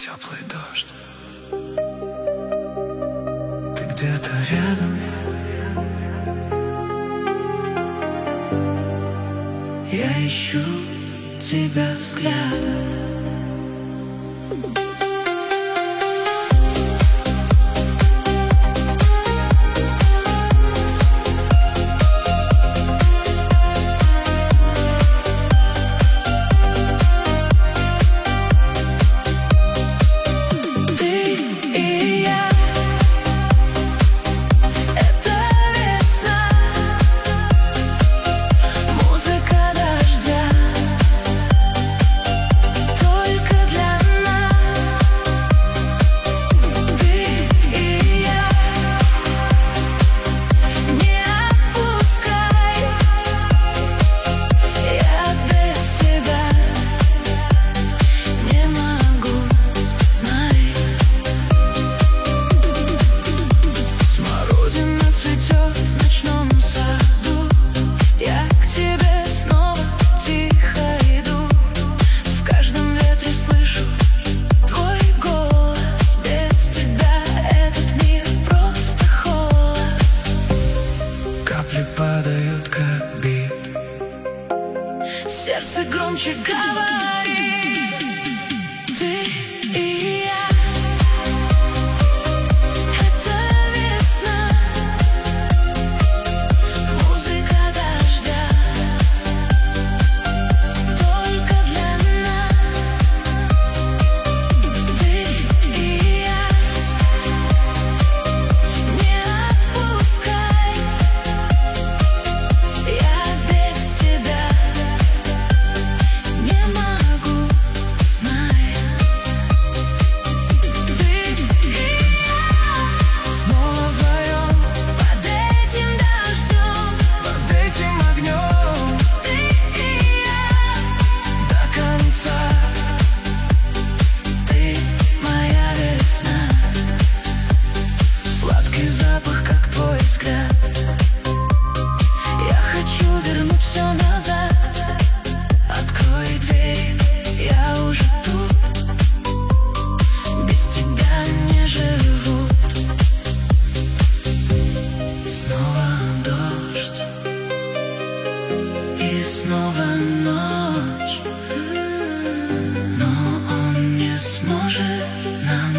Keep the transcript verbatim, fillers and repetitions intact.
теплый дождь. Ты где-то рядом, я ищу тебя взглядом. Падают как бит, сердце громче говорит. Ты и я, это весна, музыка дождя, только для нас. Ты и я, не отпускай. Я без тебя не могу, знай. Ты и я снова вдвоем под этим дождем, под этим огнем. Ты и я до конца. Ты моя весна, сладкий запах, как твой взгляд. Я хочу вернуть все назад. Открой дверь, я уже тут. Без тебя не живу. Снова дождь и снова ночь, но он не сможет нам